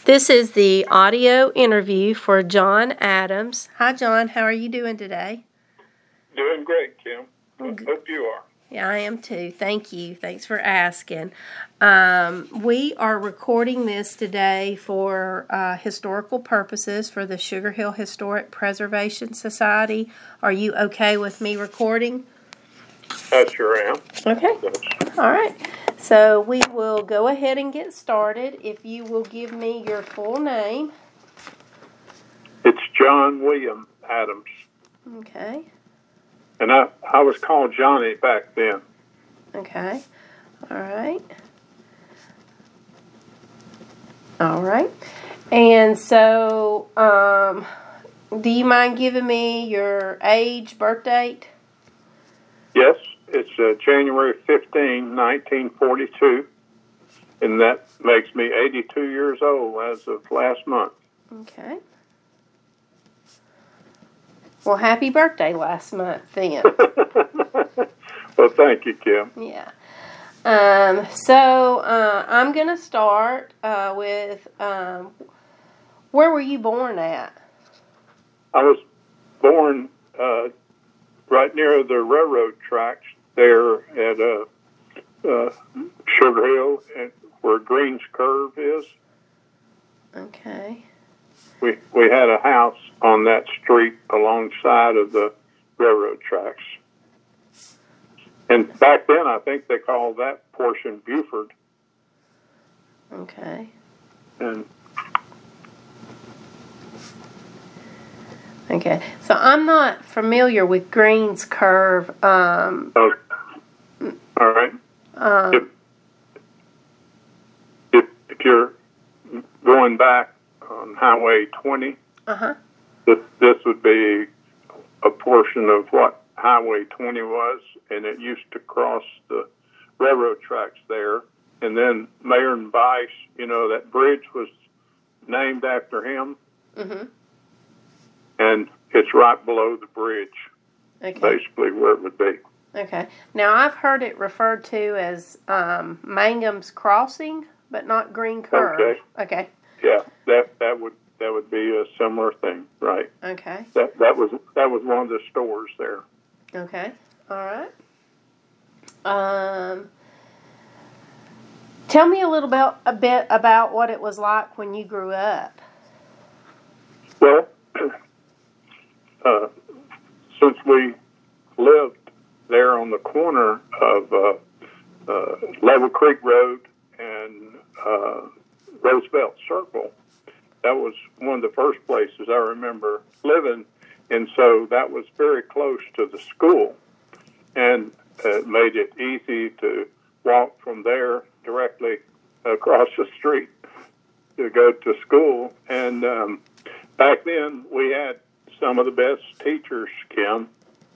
This is the audio interview for John Adams. Hi, John. How are you doing today? Doing great, Kim. Hope you are. Yeah, I am too. Thank you. Thanks for asking. We are recording this today for historical purposes for the Sugar Hill Historic Preservation Society. Are you okay with me recording? I sure am. Okay. All right. So we will go ahead and get started. If you will give me your full name. It's John William Adams. Okay. And I was called Johnny back then. Okay. All right. All right. And so, do you mind giving me your age, birth date? Yes, it's January 15, 1942. And that makes me 82 years old as of last month. Okay. Well, happy birthday last month then. Well, thank you, Kim. Yeah. So I'm going to start with where were you born at? I was born right near the railroad tracks there at Sugar Hill, where Greens Curve is. Okay. We had a house on that street alongside of the railroad tracks. And back then, I think they called that portion Buford. Okay. And okay. So I'm not familiar with Greens Curve. all right. If you're going back on Highway 20, this would be a portion of what Highway 20 was, and it used to cross the railroad tracks there. And then Mayor and Vice, that bridge was named after him. Mm-hmm. And it's right below the bridge, basically where it would be. Okay. Now, I've heard it referred to as Mangum's Crossing, but not Green Curve. Okay. Yeah, that would be a similar thing, right? Okay. That was one of the stores there. Okay. All right. Tell me a bit about what it was like when you grew up. Well, since we lived there on the corner of Level Creek Road and Roosevelt Circle, that was one of the first places I remember living, and so that was very close to the school, and it made it easy to walk from there directly across the street to go to school. And back then, we had some of the best teachers, Kim.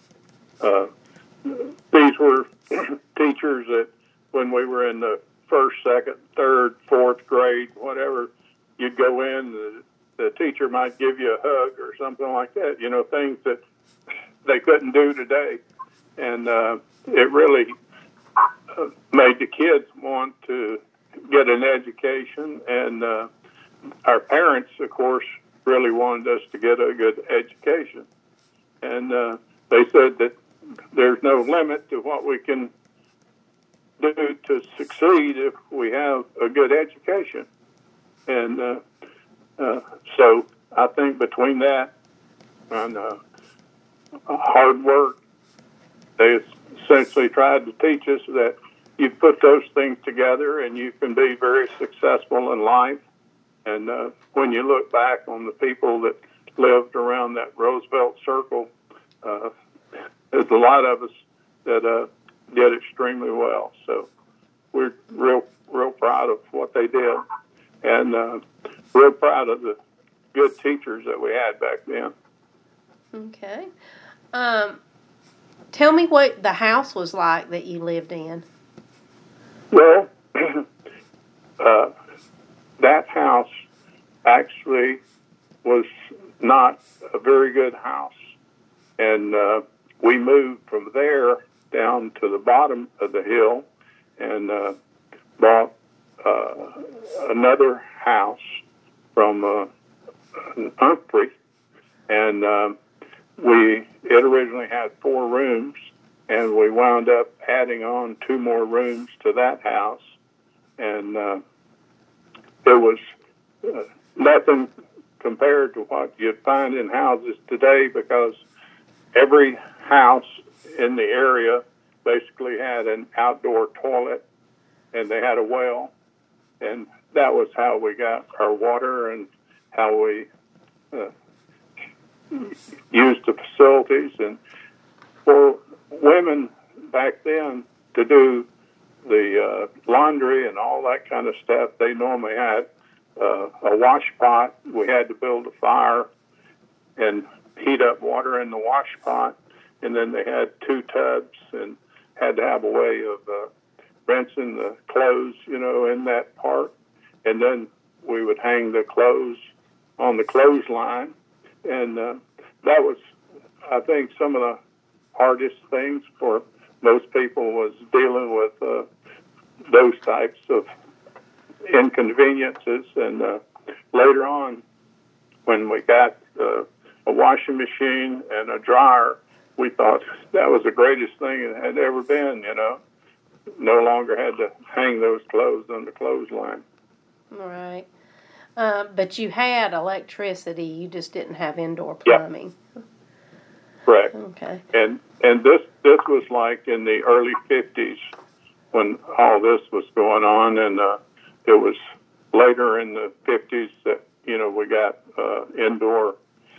These were teachers that when we were in the first, second, third, fourth grade, whatever, you'd go in, the teacher might give you a hug or something like that, things that they couldn't do today. And it really made the kids want to get an education. And our parents, of course, really wanted us to get a good education. And they said that there's no limit to what we can do to succeed if we have a good education. And so I think between that and hard work, they essentially tried to teach us that you put those things together and you can be very successful in life. And when you look back on the people that lived around that Roosevelt Circle, there's a lot of us that did extremely well. So we're real proud of what they did, and real proud of the good teachers that we had back then. Okay. Tell me what the house was like that you lived in. Well, that house actually was not a very good house. And we moved from there down to the bottom of the hill and bought another house from Humphrey, and it originally had 4 rooms, and we wound up adding on 2 more rooms to that house, and it was nothing compared to what you'd find in houses today, because every house in the area basically had an outdoor toilet, and they had a well, and that was how we got our water and how we used the facilities. And for women back then to do the laundry and all that kind of stuff, they normally had a wash pot. We had to build a fire and heat up water in the wash pot, and then they had 2 tubs and had to have a way of rinsing the clothes, in that part. And then we would hang the clothes on the clothesline, and that was, I think, some of the hardest things for most people was dealing with those types of inconveniences. And later on, when we got a washing machine and a dryer, we thought that was the greatest thing it had ever been, No longer had to hang those clothes on the clothesline. Right. But you had electricity, you just didn't have indoor plumbing. Yep. Correct. Okay. And this was like in the early 50s when all this was going on, and it was later in the 50s that, we got indoor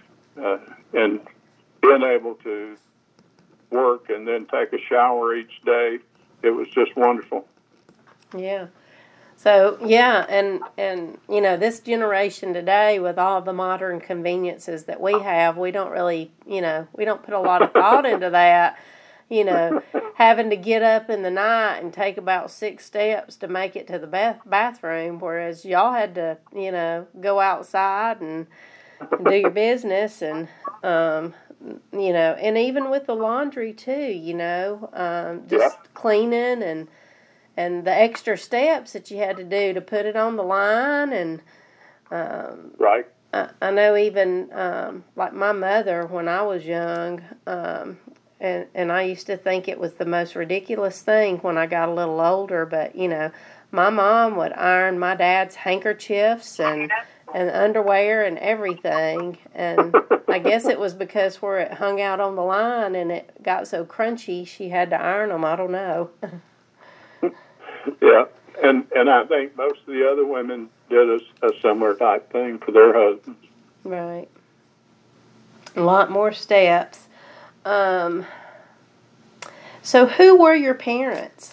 and being able to work and then take a shower each day. It was just wonderful. Yeah. So, yeah, and this generation today, with all the modern conveniences that we have, we don't really, we don't put a lot of thought into that, having to get up in the night and take about 6 steps to make it to the bathroom, whereas y'all had to, go outside and do your business, and, and even with the laundry too, just cleaning and the extra steps that you had to do to put it on the line. And right. I know even like my mother, when I was young, and I used to think it was the most ridiculous thing when I got a little older, but my mom would iron my dad's handkerchiefs and underwear and everything, and I guess it was because where it hung out on the line and it got so crunchy she had to iron them. I don't know. Yeah, and I think most of the other women did a similar type thing for their husbands. Right. A lot more steps. So who were your parents?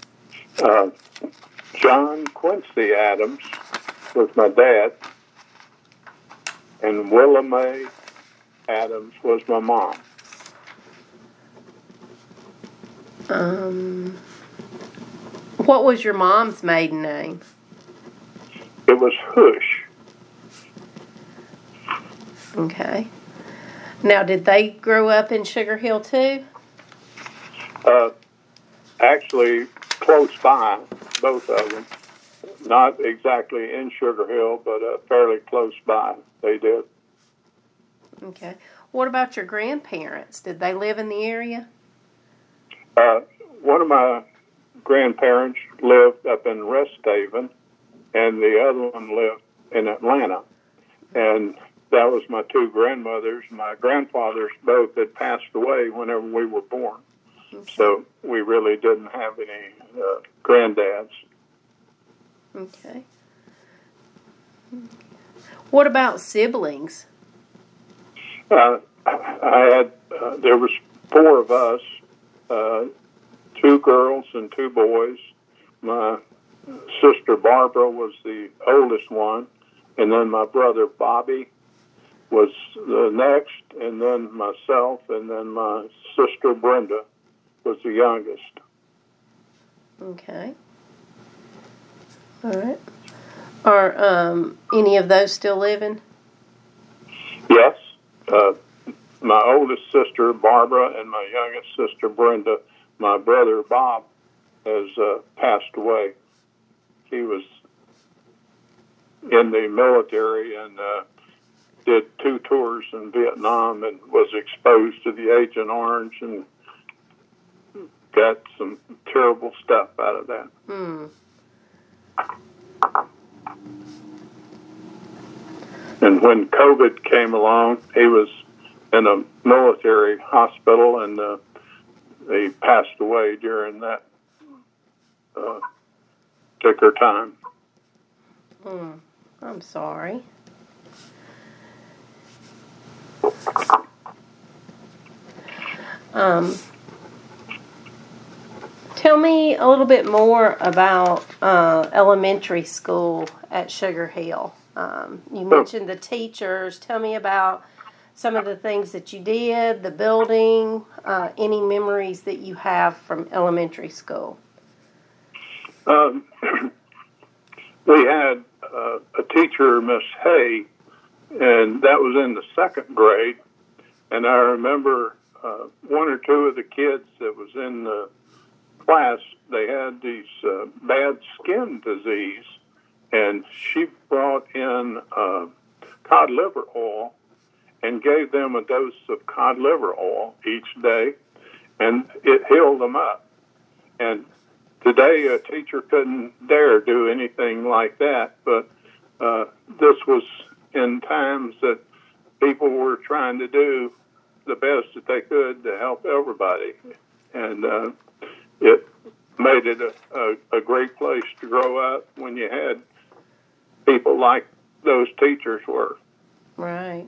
John Quincy Adams was my dad, and Willa Mae Adams was my mom. What was your mom's maiden name? It was Hush. Okay. Now, did they grow up in Sugar Hill too? Actually, close by, both of them. Not exactly in Sugar Hill, but fairly close by. They did. Okay. What about your grandparents? Did they live in the area? One of my grandparents lived up in Resthaven, and the other one lived in Atlanta. And that was my 2 grandmothers. My grandfathers both had passed away whenever we were born. Okay. So we really didn't have any granddads. Okay. What about siblings? I had, there was 4 of us, 2 girls and 2 boys. My sister Barbara was the oldest one, and then my brother Bobby was the next, and then myself, and then my sister Brenda was the youngest. Okay. All right. Are any of those still living? Yes. My oldest sister Barbara and my youngest sister Brenda. My brother Bob has passed away. He was in the military and did 2 tours in Vietnam and was exposed to the Agent Orange and got some terrible stuff out of that. And when COVID came along, he was in a military hospital, and he passed away during that particular time. I'm sorry. Tell me a little bit more about elementary school at Sugar Hill. You mentioned the teachers. Tell me about some of the things that you did, the building, any memories that you have from elementary school. We had a teacher, Miss Hay, and that was in the 2nd grade. And I remember 1 or 2 of the kids that was in the class, they had these bad skin disease, and she brought in cod liver oil and gave them a dose of cod liver oil each day, and it healed them up. And today a teacher couldn't dare do anything like that, but this was in times that people were trying to do the best that they could to help everybody. And it made it a great place to grow up when you had people like those teachers were. Right.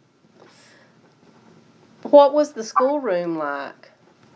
What was the schoolroom like?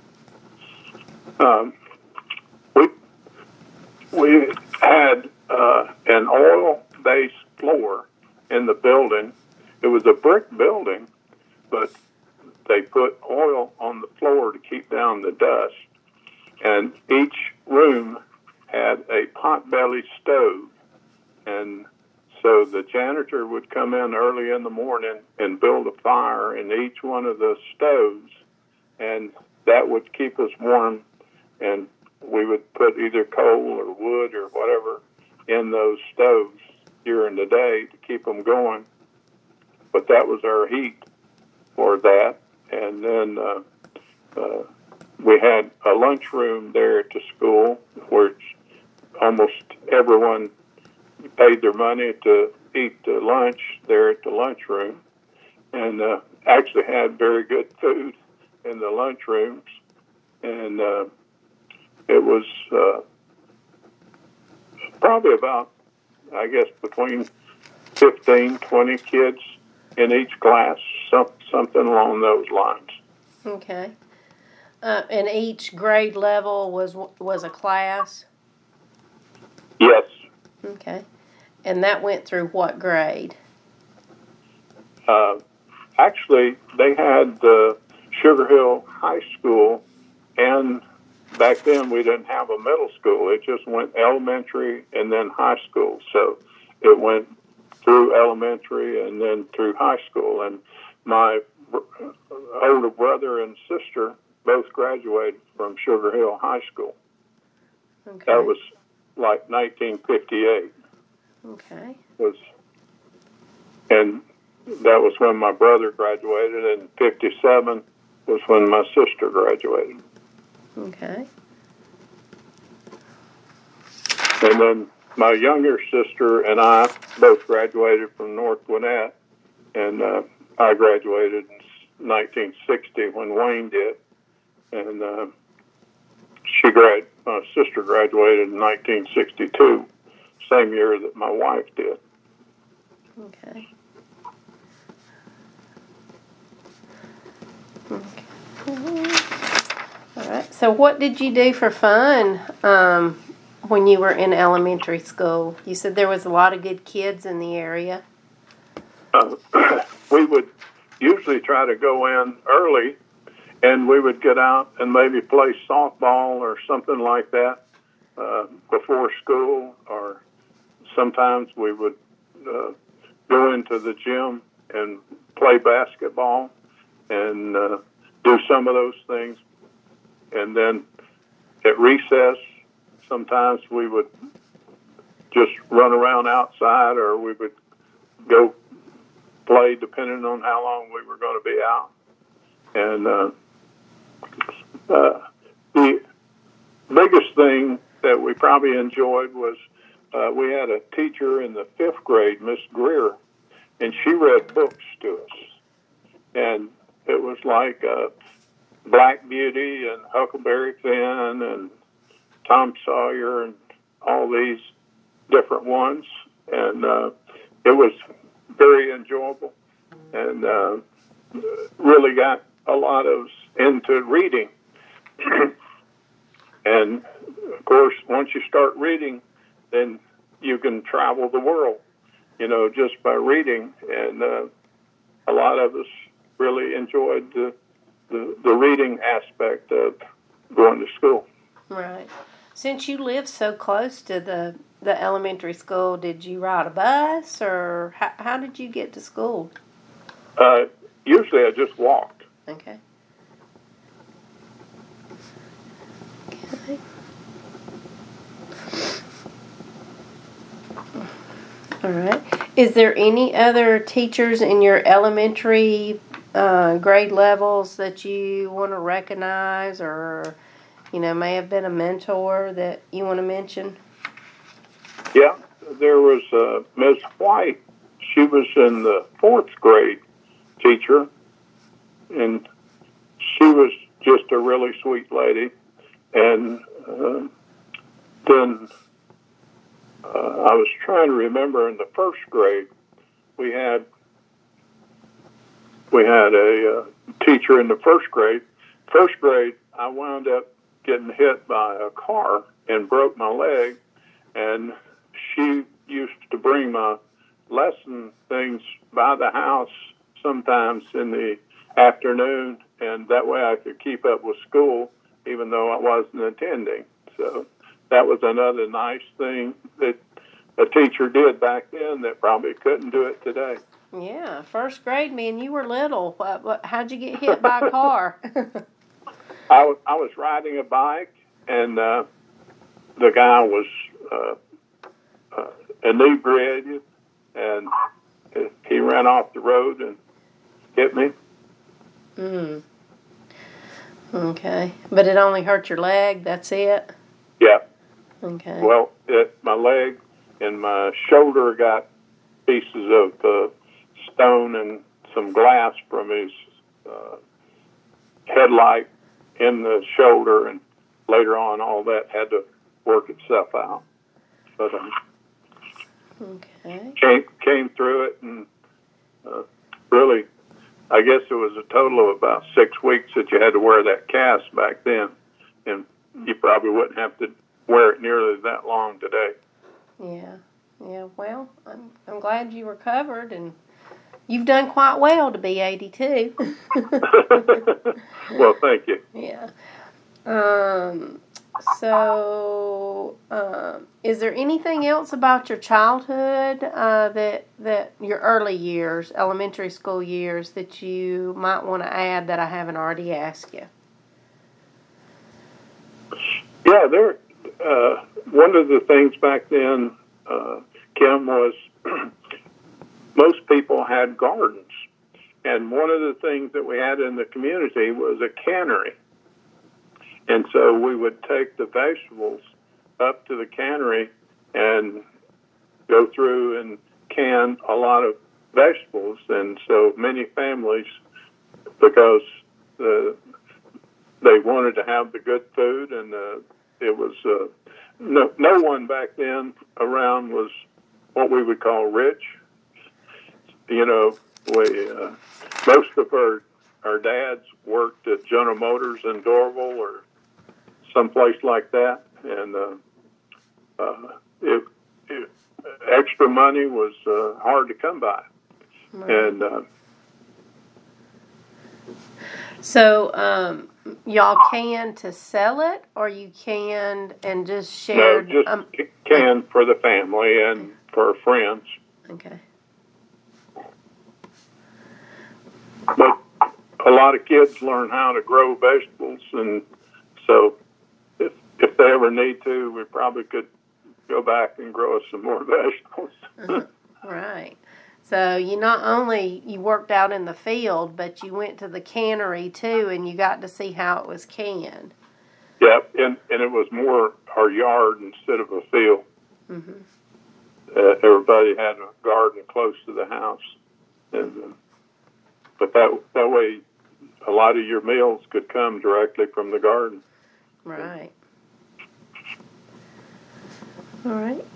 We had an oil-based floor in the building. It was a brick building, but they put oil on the floor to keep down the dust. And each room had a potbelly stove. And so the janitor would come in early in the morning and build a fire in each one of the stoves, and that would keep us warm. And we would put either coal or wood or whatever in those stoves during the day to keep them going. But that was our heat for that. And then we had a lunchroom there at the school, which almost everyone paid their money to eat the lunch there at the lunchroom, and actually had very good food in the lunchrooms. And it was probably about, I guess, between 15, 20 kids in each class, something along those lines. Okay. And each grade level was a class? Yes. Okay. And that went through what grade? Actually, they had the Sugar Hill High School, and back then we didn't have a middle school. It just went elementary and then high school. So it went through elementary and then through high school. And my older brother and sister both graduated from Sugar Hill High School. Okay. That was like 1958. Okay. And that was when my brother graduated, and 57 was when my sister graduated. Okay. And then my younger sister and I both graduated from North Gwinnett, and I graduated in 1960 when Wayne did, and my sister graduated in 1962, same year that my wife did. Okay. All right. So what did you do for fun when you were in elementary school? You said there was a lot of good kids in the area. We would usually try to go in early, and we would get out and maybe play softball or something like that before school, or sometimes we would go into the gym and play basketball and do some of those things. And then at recess, sometimes we would just run around outside, or we would go play depending on how long we were going to be out. And the biggest thing that we probably enjoyed was we had a teacher in the 5th grade, Miss Greer, and she read books to us. And it was like Black Beauty and Huckleberry Finn and Tom Sawyer and all these different ones. And it was very enjoyable, and really got a lot of us into reading. And, of course, once you start reading, then you can travel the world, just by reading. And a lot of us really enjoyed the reading aspect of going to school. Right. Since you live so close to the elementary school, did you ride a bus, or how did you get to school? Usually I just walked. Okay. All right. Is there any other teachers in your elementary grade levels that you want to recognize, or may have been a mentor that you want to mention? Yeah, there was Ms. White. She was in the 4th grade teacher, and she was just a really sweet lady. And then I was trying to remember, in the 1st grade, we had a teacher in the 1st grade. 1st grade, I wound up getting hit by a car and broke my leg, and she used to bring my lesson things by the house sometimes in the afternoon, and that way I could keep up with school even though I wasn't attending. So that was another nice thing that a teacher did back then that probably couldn't do it today. Yeah, 1st grade, man, you were little. How'd you get hit by a car? I was riding a bike, and the guy was inebriated, and he ran off the road and hit me. Okay. But it only hurt your leg, that's it? Yeah. Okay. Well, my leg and my shoulder got pieces of stone and some glass from his headlight in the shoulder, and later on all that had to work itself out. But okay. Came through it, and really, I guess it was a total of about 6 weeks that you had to wear that cast back then, and you probably wouldn't have to wear it nearly that long today. Yeah. Well, I'm glad you recovered, and you've done quite well to be 82. Well, thank you. Yeah. So, is there anything else about your childhood that your early years, elementary school years, that you might want to add that I haven't already asked you? Yeah, one of the things back then, Kim, was most people had gardens. And one of the things that we had in the community was a cannery. And so we would take the vegetables up to the cannery and go through and can a lot of vegetables. And so many families, because they wanted to have the good food, and it was no one back then around was what we would call rich. Most of our dads worked at General Motors in Dorville or someplace like that, and extra money was hard to come by. Right. And so y'all canned to sell it, or you canned and just shared? No, just canned for the family and for friends. Okay. But a lot of kids learn how to grow vegetables, and so if they ever need to, we probably could go back and grow us some more vegetables. Right. So you not only you worked out in the field, but you went to the cannery too, and you got to see how it was canned. Yep, and it was more our yard instead of a field. Everybody had a garden close to the house, and but that way, a lot of your meals could come directly from the garden. Right. All right.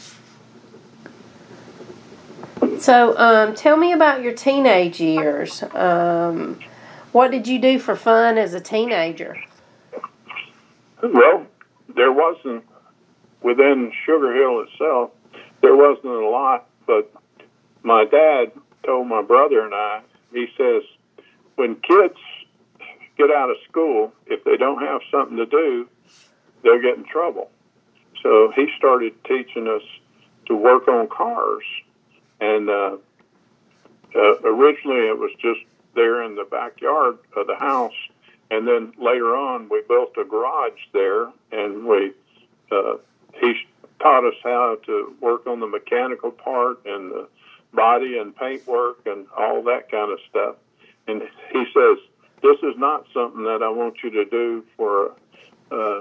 So, tell me about your teenage years. What did you do for fun as a teenager? Well, there wasn't, within Sugar Hill itself, there wasn't a lot, but my dad told my brother and I, he says, when kids get out of school, if they don't have something to do, they'll get in trouble. So he started teaching us to work on cars. And originally it was just there in the backyard of the house. And then later on, we built a garage there, and he taught us how to work on the mechanical part and the body and paint work and all that kind of stuff. And he says, this is not something that I want you to do for a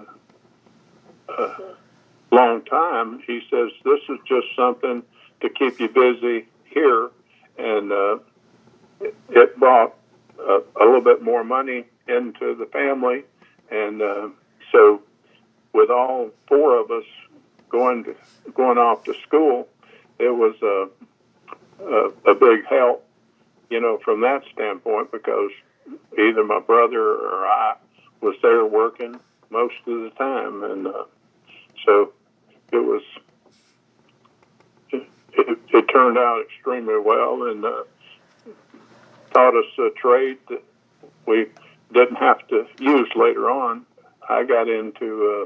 long time. He says, this is just something to keep you busy here. And it brought a little bit more money into the family. And so with all four of us going off to school, it was a big help, from that standpoint, because either my brother or I was there working most of the time. And so it turned out extremely well, and taught us a trade that we didn't have to use later on. I got into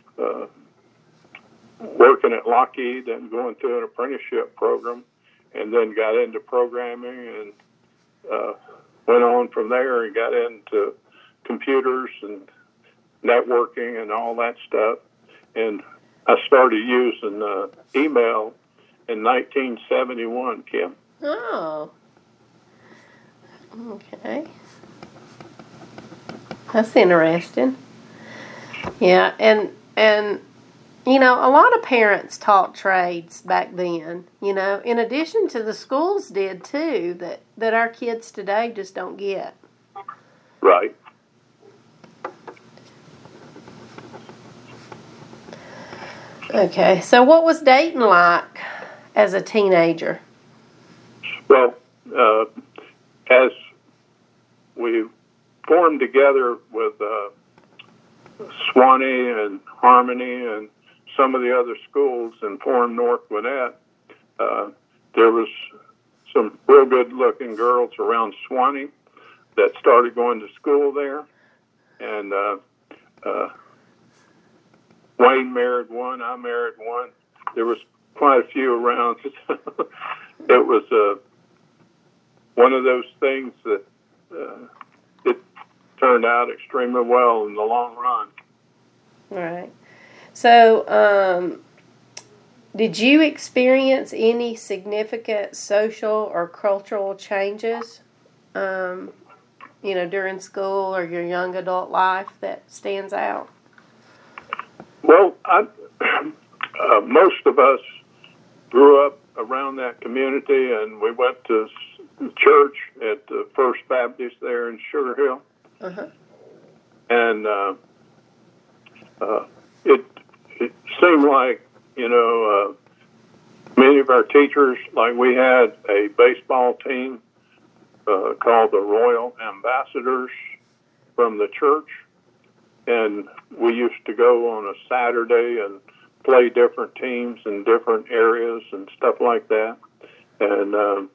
working at Lockheed and going through an apprenticeship program, and then got into programming and went on from there and got into computers and networking and all that stuff. And I started using email in 1971, Kim. Oh. Okay. That's interesting. Yeah, and a lot of parents taught trades back then, in addition to the schools did too, that our kids today just don't get. Right. Okay, so what was dating like as a teenager? Well, as we formed together with Swanee and Harmony and some of the other schools and formed North Gwinnett, there was some real good-looking girls around Swanee that started going to school there, and Wayne married one, I married one. There was quite a few around. It was one of those things that it turned out extremely well in the long run. Right. So, did you experience any significant social or cultural changes, during school or your young adult life that stands out? Well, most of us grew up around that community, and we went to church at the First Baptist there in Sugar Hill. Uh-huh. And it seemed like, many of our teachers, like we had a baseball team called the Royal Ambassadors from the church, and we used to go on a Saturday and play different teams in different areas and stuff like that. And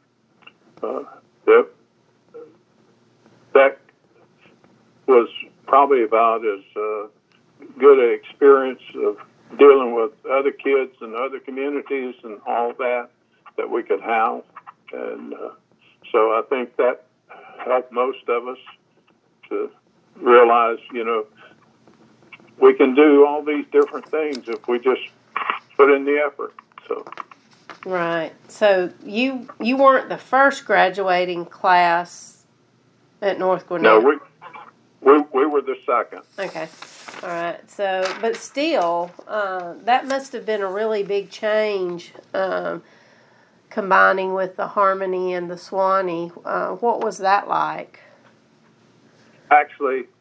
that was probably about as good an experience of dealing with other kids and other communities and all that we could have. And so I think that helped most of us to realize, we can do all these different things if we just put in the effort. So. Right. So you weren't the first graduating class at North Gwinnett. No, we were the second. Okay. All right. So, but still, that must have been a really big change, combining with the Harmony and the Swanee. What was that like? Actually,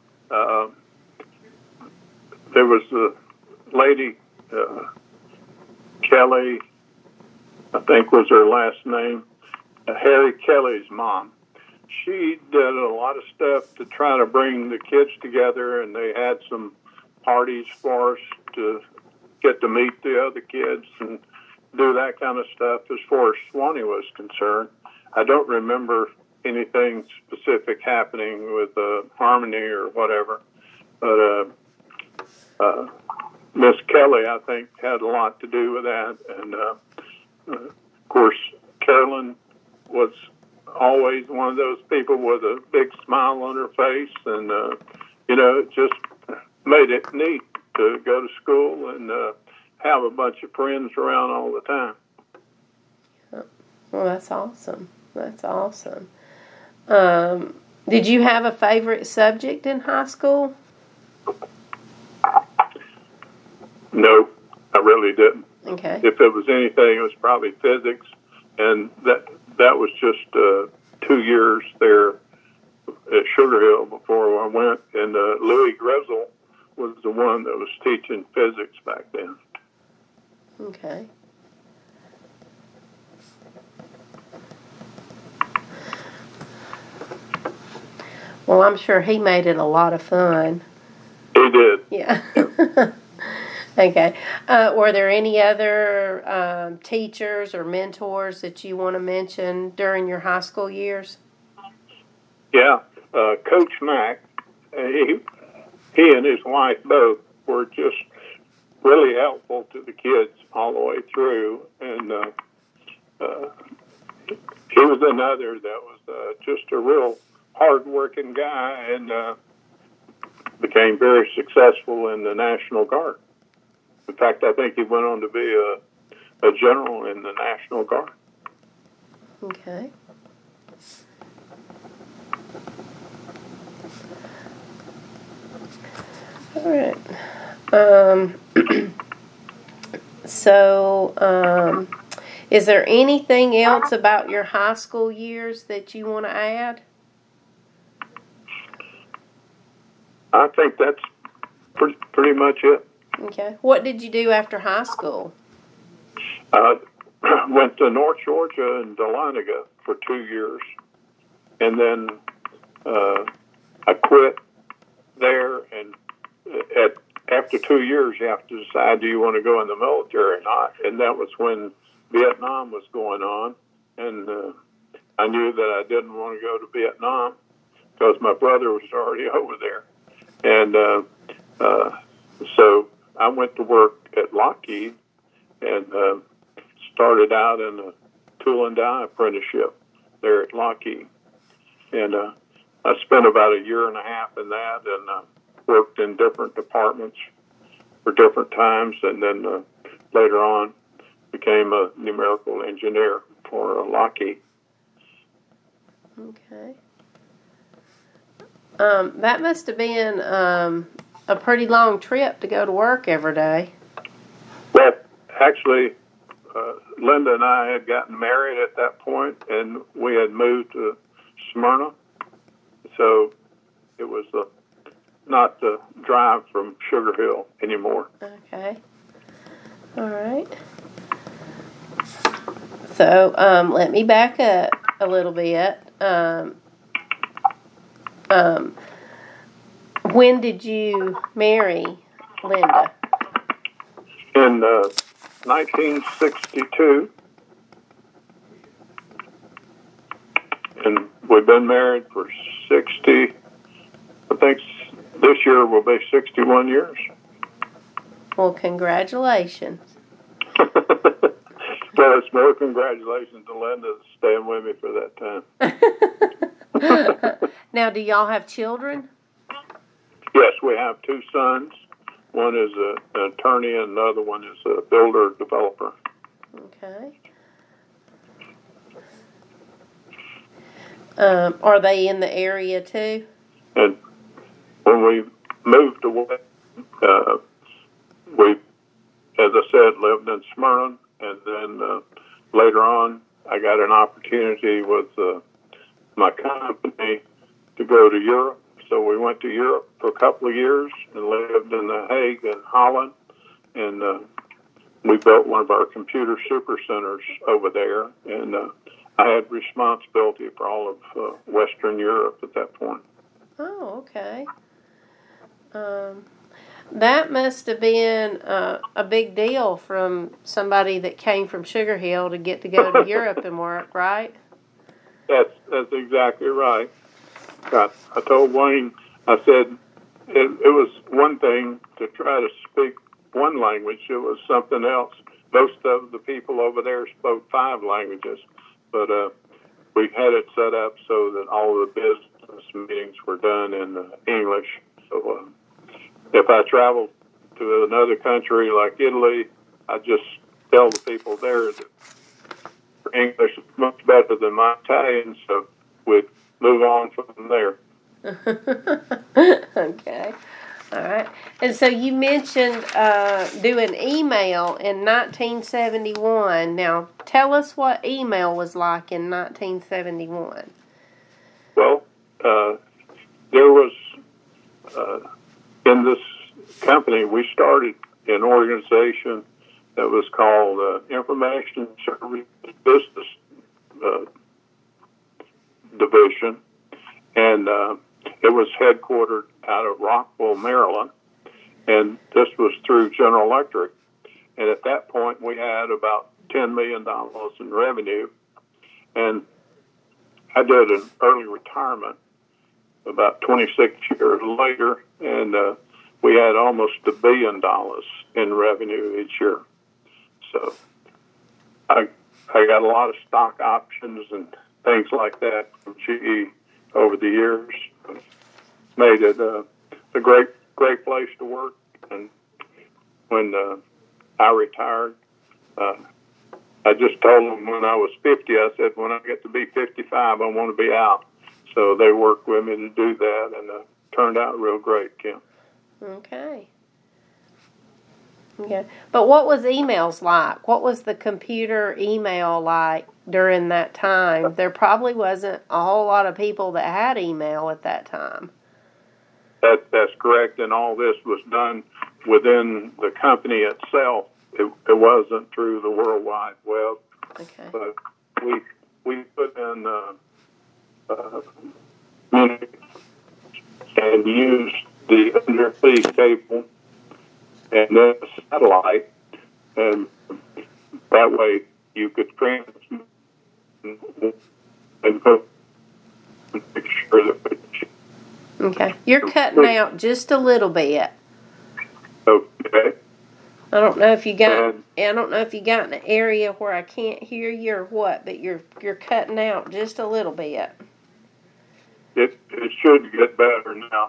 there was a lady, Kelly, I think was her last name, Harry Kelly's mom. She did a lot of stuff to try to bring the kids together, and they had some parties for us to get to meet the other kids and do that kind of stuff. As far as Swanee was concerned, I don't remember anything specific happening with Harmony or whatever, but Miss Kelly, I think, had a lot to do with that. And of course, Carolyn was always one of those people with a big smile on her face, and it just made it neat to go to school and have a bunch of friends around all the time. Well, that's awesome. That's awesome. Did you have a favorite subject in high school? No, I really didn't. Okay. If it was anything, it was probably physics, and that was just 2 years there at Sugar Hill before I went, and Louis Grezel was the one that was teaching physics back then. Okay. Well, I'm sure he made it a lot of fun. He did. Yeah. Okay. Were there any other teachers or mentors that you want to mention during your high school years? Yeah. Coach Mack, he and his wife both were just really helpful to the kids all the way through. And he was another that was just a real hard-working guy, and became very successful in the National Guard. In fact, I think he went on to be a general in the National Guard. Okay. All right. So, is there anything else about your high school years that you want to add? I think that's pretty much it. Okay. What did you do after high school? Went to North Georgia and Dahlonega for 2 years, and then I quit there. And after 2 years, you have to decide, do you want to go in the military or not? And that was when Vietnam was going on, and I knew that I didn't want to go to Vietnam because my brother was already over there. And so I went to work at Lockheed and started out in a tool and die apprenticeship there at Lockheed. And I spent about a year and a half in that, and worked in different departments for different times, and then later on became a numerical engineer for Lockheed. Okay. That must have been a pretty long trip to go to work every day. Well, actually, Linda and I had gotten married at that point, and we had moved to Smyrna. So it was not the drive from Sugar Hill anymore. Okay. All right. So let me back up a little bit. When did you marry Linda? In 1962. And we've been married for 60, I think this year will be 61 years. Well, congratulations. Well, it's more congratulations to Linda staying with me for that time. Now, do y'all have children? Yes, we have 2 sons, One is an attorney, and the other one is a builder developer. Okay. Are they in the area too? And when we moved away, we, as I said, lived in Smyrna, and then later on, I got an opportunity with my company to go to Europe. So we went to Europe for a couple of years and lived in The Hague in Holland, and we built one of our computer super centers over there, and I had responsibility for all of Western Europe at that point. Oh, okay. That must have been a big deal from somebody that came from Sugar Hill to get to go to Europe and work, right? That's exactly right. I told Wayne, I said it was one thing to try to speak one language. It was something else. Most of the people over there spoke 5 languages, but we had it set up so that all the business meetings were done in English. So if I traveled to another country like Italy, I just tell the people there that English is much better than my Italian, so we'd move on from there. Okay. All right. And so you mentioned doing email in 1971. Now, tell us what email was like in 1971. Well, there was, in this company, we started an organization that was called Information Service Business Division, and it was headquartered out of Rockville, Maryland, and this was through General Electric. And at that point, we had about $10 million in revenue, and I did an early retirement about 26 years later, and we had almost $1 billion in revenue each year. So I got a lot of stock options and things like that from GE over the years. Made it a great place to work. And when I retired, I just told them when I was 50, I said, when I get to be 55, I want to be out. So they worked with me to do that, and turned out real great, Kim. Okay. Okay. But what was emails like? What was the computer email like during that time? There probably wasn't a whole lot of people that had email at that time. That's correct, and all this was done within the company itself. It wasn't through the World Wide Web. Okay. But we put in and used the undersea cable and then a satellite, and that way you could transmit and make sure that. Okay. You're cutting out just a little bit. Okay. I don't know if you got in an area where I can't hear you or what, but you're cutting out just a little bit. It should get better now.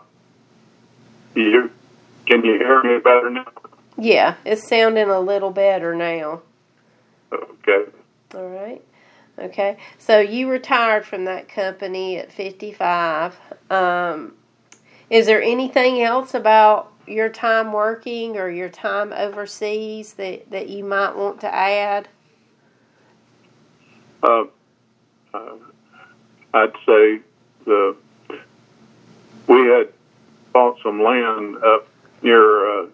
Can you hear me better now? Yeah, it's sounding a little better now. Okay. All right. Okay. So you retired from that company at 55. Is there anything else about your time working or your time overseas that you might want to add? I'd say we had bought some land up near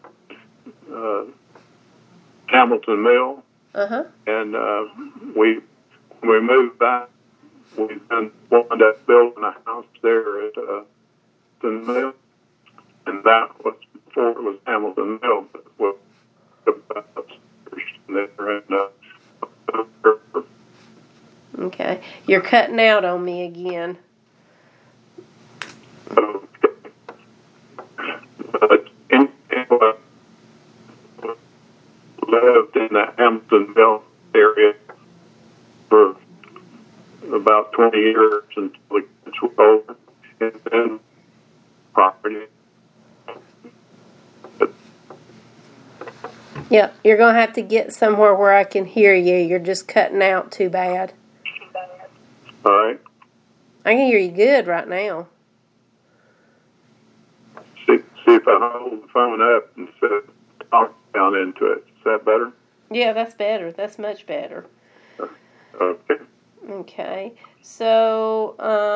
Hamilton Mill, and we moved back. We then wound up building a house there at the mill, and that was before it was Hamilton Mill, but it was about there. And okay, you're cutting out on me again. But anyway, lived in the Hamptonville area for about 20 years until the kids were older, and then property. But Yep, you're going to have to get somewhere where I can hear you. You're just cutting out too bad. All right. I can hear you good right now. See if I hold the phone up and talk down into it. Is that better? Yeah, that's better. That's much better. Okay. Okay. So,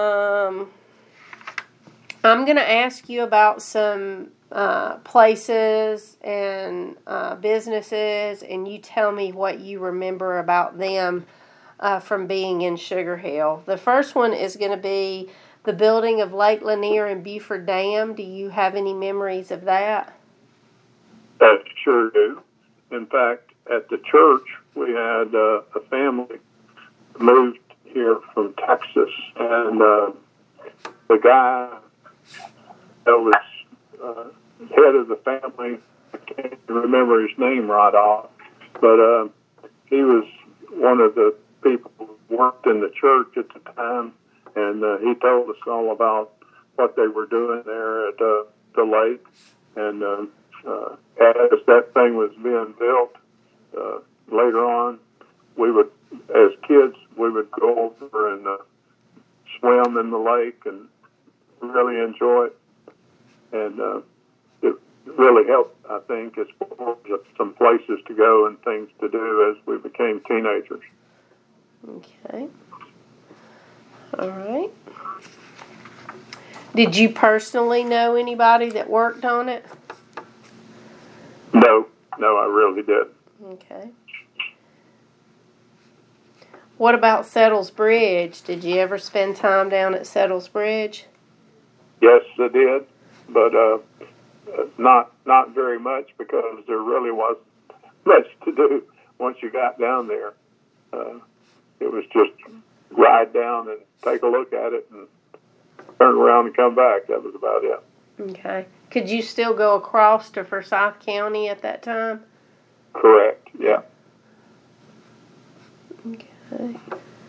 I'm going to ask you about some places and businesses, and you tell me what you remember about them from being in Sugar Hill. The first one is going to be the building of Lake Lanier and Buford Dam. Do you have any memories of that? I sure do. In fact, at the church, we had a family moved here from Texas, and the guy that was head of the family, I can't remember his name right off, but he was one of the people who worked in the church at the time, and he told us all about what they were doing there at the lake. And as that thing was being built later on, we would, as kids, we would go over and swim in the lake and really enjoy it. And it really helped, I think, as far as some places to go and things to do as we became teenagers. Okay. All right. Did you personally know anybody that worked on it? No, I really did. Okay. What about Settles Bridge? Did you ever spend time down at Settles Bridge? Yes, I did, but not very much, because there really wasn't much to do once you got down there. It was just ride down and take a look at it and turn around and come back. That was about it. Okay. Could you still go across to Forsyth County at that time? Correct, yeah. Okay.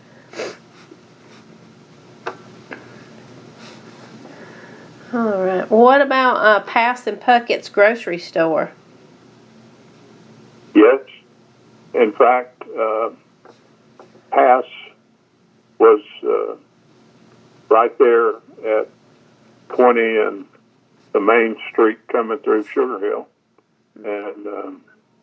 All right. What about Pass and Puckett's grocery store? Yes. In fact, Pass was right there at 20 and the main street coming through Sugar Hill. And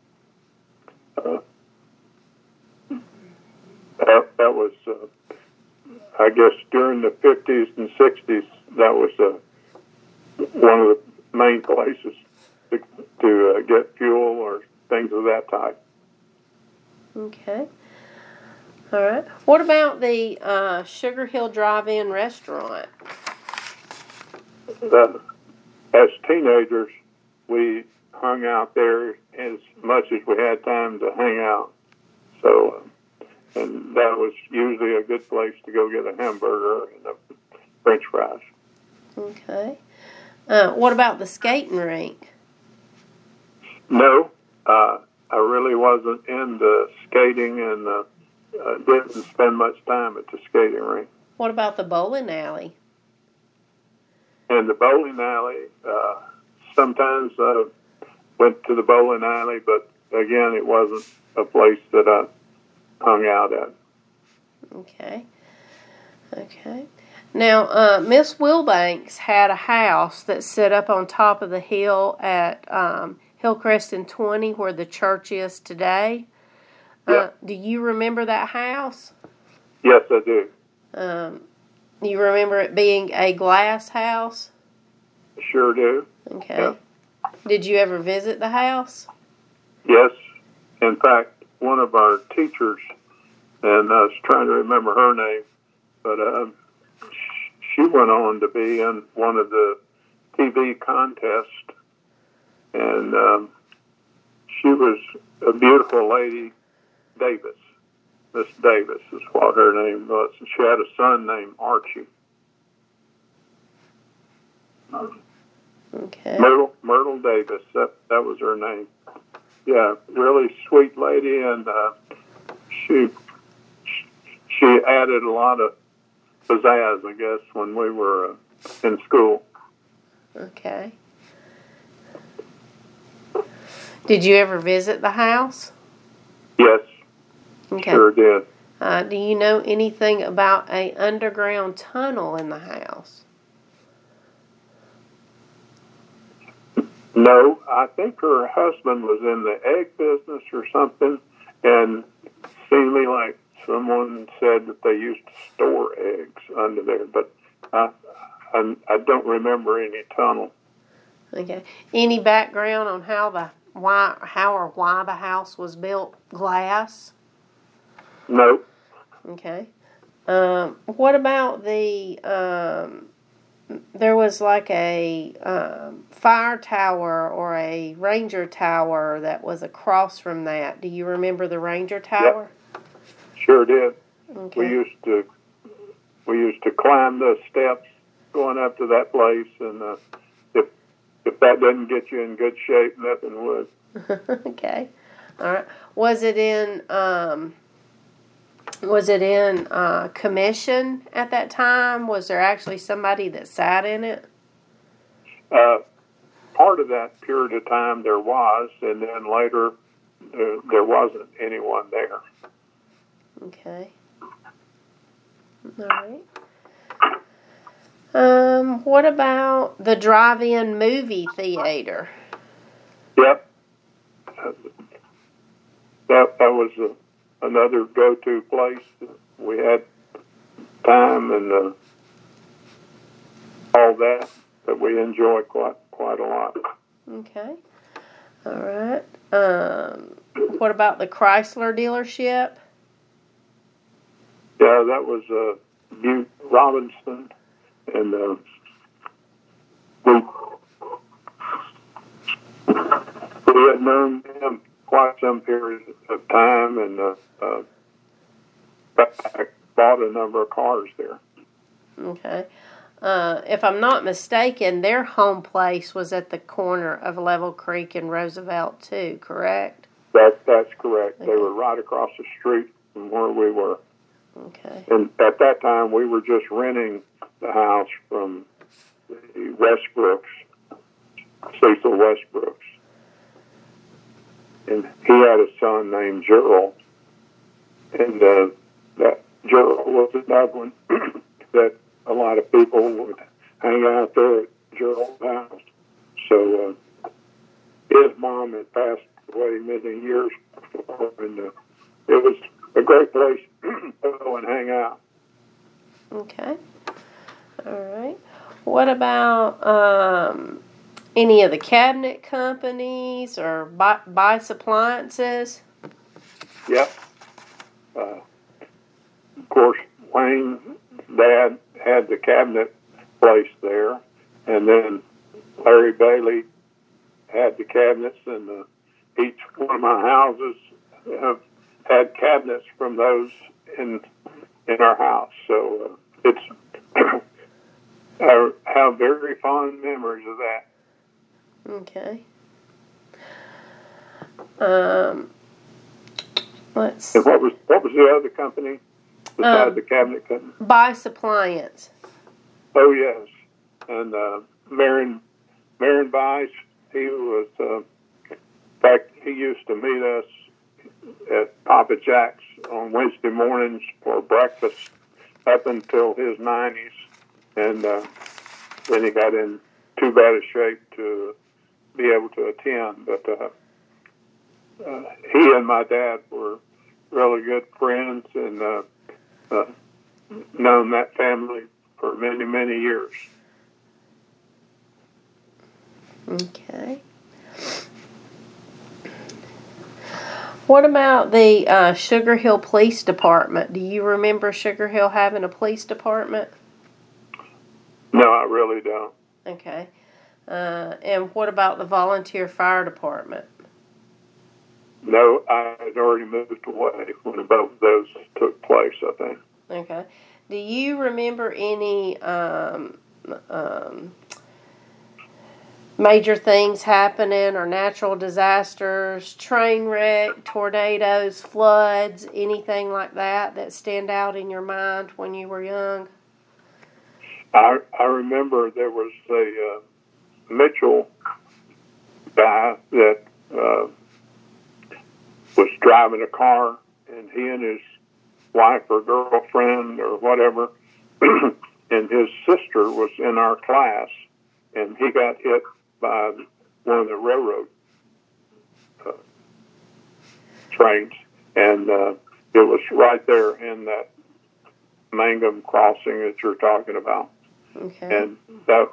that was, I guess, during the 50s and 60s, that was one of the main places to get fuel or things of that type. Okay. All right. What about the Sugar Hill Drive-In restaurant? As teenagers, we hung out there as much as we had time to hang out. So, and that was usually a good place to go get a hamburger and a French fries. Okay. What about the skating rink? No, I really wasn't into skating, and didn't spend much time at the skating rink. What about the bowling alley? And the bowling alley, sometimes I went to the bowling alley, but again, it wasn't a place that I hung out at. Okay. Now, Miss Wilbanks had a house that set up on top of the hill at Hillcrest and 20, where the church is today. Yep. Do you remember that house? Yes, I do. You remember it being a glass house? Sure do. Okay. Yeah. Did you ever visit the house? Yes. In fact, one of our teachers, and I was trying to remember her name, but she went on to be in one of the TV contests, and she was a beautiful lady, Davis. Miss Davis is what her name was. She had a son named Archie. Okay. Myrtle Davis, that was her name. Yeah, really sweet lady, and she added a lot of pizzazz, I guess, when we were in school. Okay. Did you ever visit the house? Yes, Okay. sure did. Do you know anything about a underground tunnel in the house? No, I think her husband was in the egg business or something, and seemingly like someone said that they used to store eggs under there, but I don't remember any tunnel. Okay. Any background on how why the house was built? Glass. No. Okay. What about the there was like a fire tower or a ranger tower that was across from that. Do you remember the ranger tower? Yep. Sure did. Okay. We used to climb the steps going up to that place, and if that didn't get you in good shape, nothing would. Okay. All right. Was it in commission at that time? Was there actually somebody that sat in it? Part of that period of time there was, and then later there wasn't anyone there. Okay. All right. What about the drive-in movie theater? Yep. That was another go-to place. We had time and all that we enjoyed quite a lot. Okay. All right. What about the Chrysler dealership? Yeah, that was Butte Robinson, and we had known him quite some period of time, and bought a number of cars there. Okay. If I'm not mistaken, their home place was at the corner of Level Creek and Roosevelt too, correct? That's correct. Okay. They were right across the street from where we were. Okay. And at that time, we were just renting the house from the Westbrooks, Cecil Westbrooks. And he had a son named Gerald. And that Gerald was another one that a lot of people would hang out there at Gerald's house. So his mom had passed away many years before, and it was a great place to go and hang out. Okay. All right. What about any of the cabinet companies or Bice Appliances? Yep. Of course, Wayne's dad had the cabinet place there, and then Larry Bailey had the cabinets, and each one of my houses had cabinets from those in our house. So it's I have very fond memories of that. Okay. Let's see. And what was the other company besides the cabinet company? Bice Appliance. Oh yes, and Marion Bice. He was, in fact, he used to meet us at Papa Jack's on Wednesday mornings for breakfast up until his 90s, and then he got in too bad a shape to be able to attend. But he and my dad were really good friends, and known that family for many, many years. Okay. What about the Sugar Hill Police Department? Do you remember Sugar Hill having a police department? No, I really don't. Okay. And what about the volunteer fire department? No, I had already moved away when both of those took place, I think. Okay. Do you remember any major things happening or natural disasters, train wreck, tornadoes, floods, anything like that stand out in your mind when you were young? I remember there was a Mitchell guy that uh, was driving a car, and he and his wife or girlfriend or whatever, and his sister was in our class, and he got hit by one of the railroad trains, and it was right there in that Mangum crossing that you're talking about. Okay. And that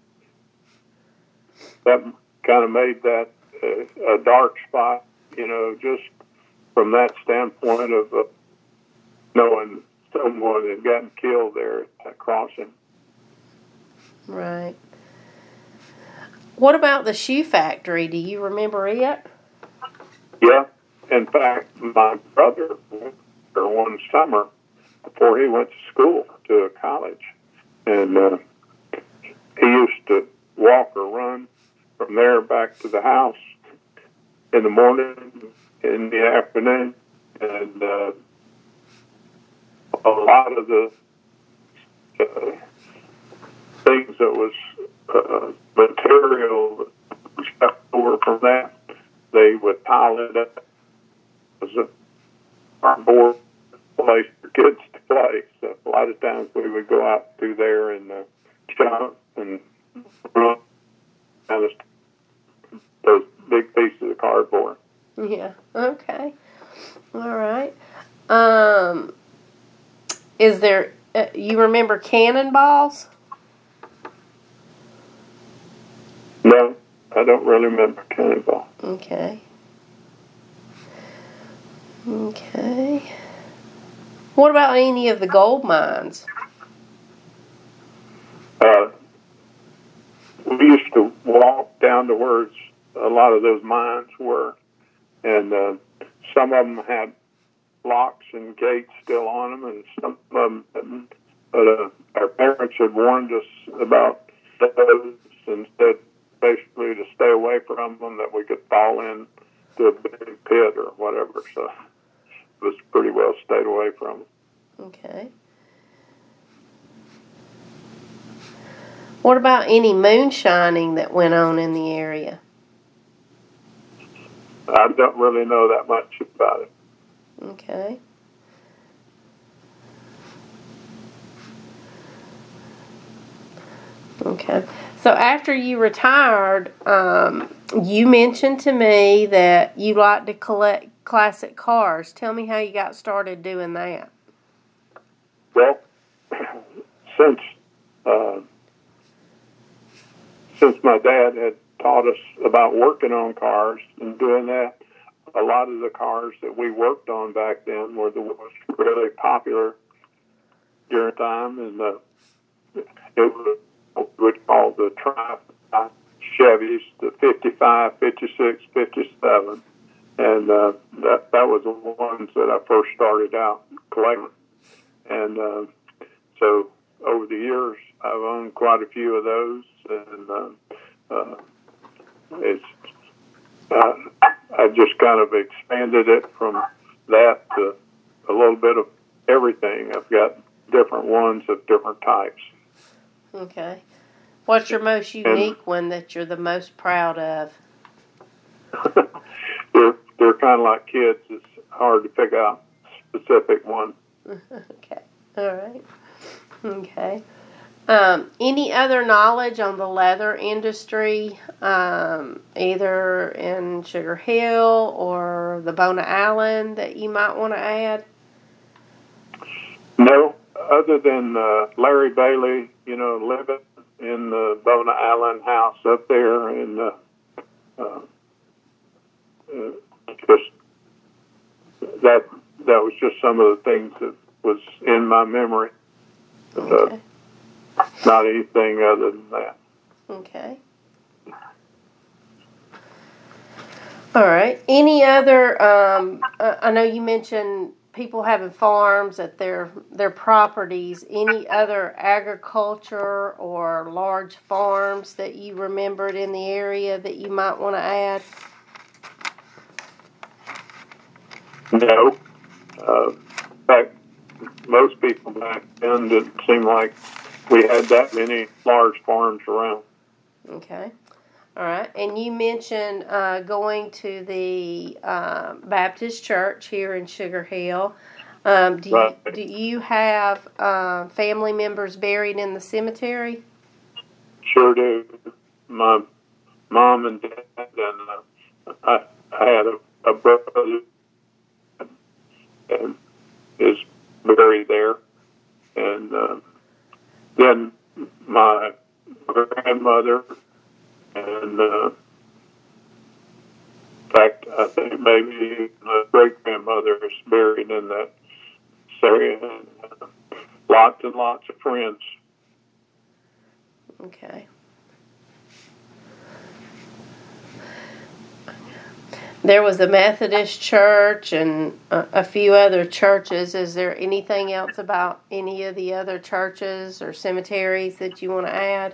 kind of made that a dark spot, just from that standpoint of knowing someone had gotten killed there at that crossing. Right. What about the shoe factory? Do you remember it? Yeah. In fact, my brother went there one summer before he went to school, to a college. And he used to walk or run from there back to the house in the morning, in the afternoon. And a lot of the things that was material left over from that, they would pile it up. It was a cardboard place for kids to play. So a lot of times we would go out through there and jump and run down those big pieces of cardboard. Yeah. Okay. All right. Is there? You remember cannonballs? No, I don't really remember cannonball. Okay. Okay. What about any of the gold mines? We used to walk down to where a lot of those mines were, and some of them had locks and gates still on them, and some of them didn't. But our parents had warned us about those and said basically to stay away from them, that we could fall into a big pit or whatever. So it was pretty well stayed away from them. Okay. What about any moonshining that went on in the area? I don't really know that much about it. Okay. Okay. So after you retired, you mentioned to me that you like to collect classic cars. Tell me how you got started doing that. Well, since my dad had taught us about working on cars and doing that, a lot of the cars that we worked on back then were the ones really popular during time, and it was what we would call the tri-type Chevys, the 55, 56, 57, and that was the ones that I first started out collecting. And so over the years, I've owned quite a few of those, and I just kind of expanded it from that to a little bit of everything. I've got different ones of different types. Okay. What's your most unique one that you're the most proud of? They're kind of like kids. It's hard to pick out a specific one. Okay. All right. Okay. Any other knowledge on the leather industry, either in Sugar Hill or the Bona Island, that you might want to add? No, other than Larry Bailey, living in the Bona Island house up there, and just that was just some of the things that was in my memory. Okay. Not anything other than that. Okay. All right. Any other, I know you mentioned people having farms at their properties. Any other agriculture or large farms that you remembered in the area that you might want to add? No. In fact, most people back then didn't seem like we had that many large farms around. Okay. All right. And you mentioned going to the Baptist Church here in Sugar Hill. Do you have family members buried in the cemetery? Sure do. My mom and dad, and I had a brother and is buried there, and then my grandmother, and in fact, I think maybe my great grandmother is buried in that area, and lots and lots of friends. Okay. There was a Methodist church and a few other churches. Is there anything else about any of the other churches or cemeteries that you want to add?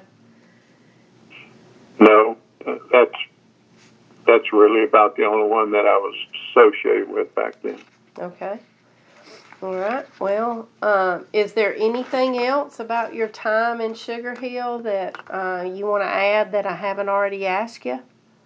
No, that's really about the only one that I was associated with back then. Okay. All right. Well, is there anything else about your time in Sugar Hill that you want to add that I haven't already asked you?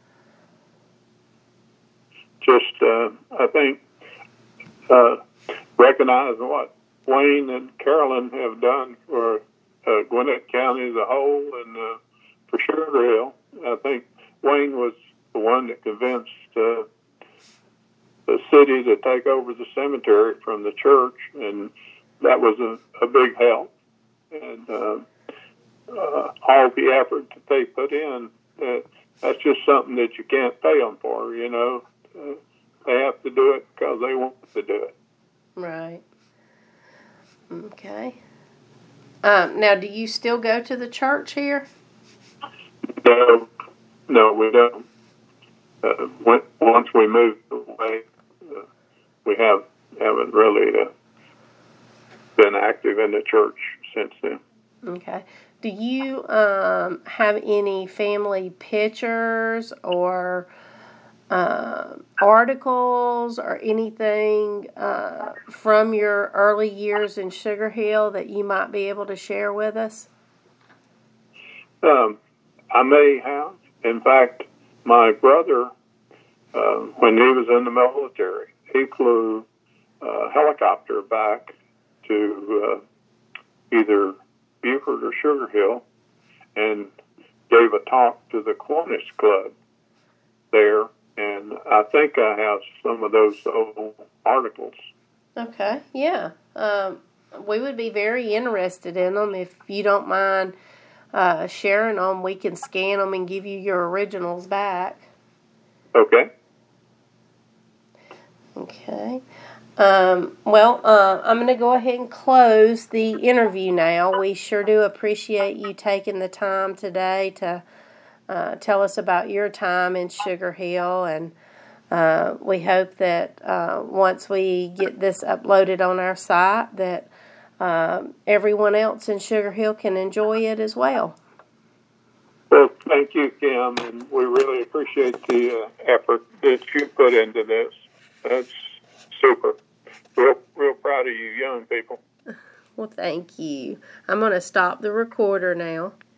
Just, I think, recognizing what Wayne and Carolyn have done for Gwinnett County as a whole and for Sugar Hill. I think Wayne was the one that convinced the city to take over the cemetery from the church, and that was a big help. And all the effort that they put in, that's just something that you can't pay them for, you know. They have to do it because they want to do it. Right. Okay. Now, do you still go to the church here? No, we don't. Once we moved away, we haven't really been active in the church since then. Okay. Do you have any family pictures or articles or anything from your early years in Sugar Hill that you might be able to share with us? I may have. In fact, my brother, when he was in the military, he flew a helicopter back to either Beaufort or Sugar Hill and gave a talk to the Kiwanis Club there. And I think I have some of those old articles. Okay, yeah. We would be very interested in them. If you don't mind sharing them, we can scan them and give you your originals back. Okay. Okay. Well, I'm going to go ahead and close the interview now. We sure do appreciate you taking the time today to tell us about your time in Sugar Hill, and we hope that once we get this uploaded on our site that everyone else in Sugar Hill can enjoy it as well. Well, thank you, Kim, and we really appreciate the effort that you put into this. That's super. Real proud of you young people. Well, thank you. I'm going to stop the recorder now.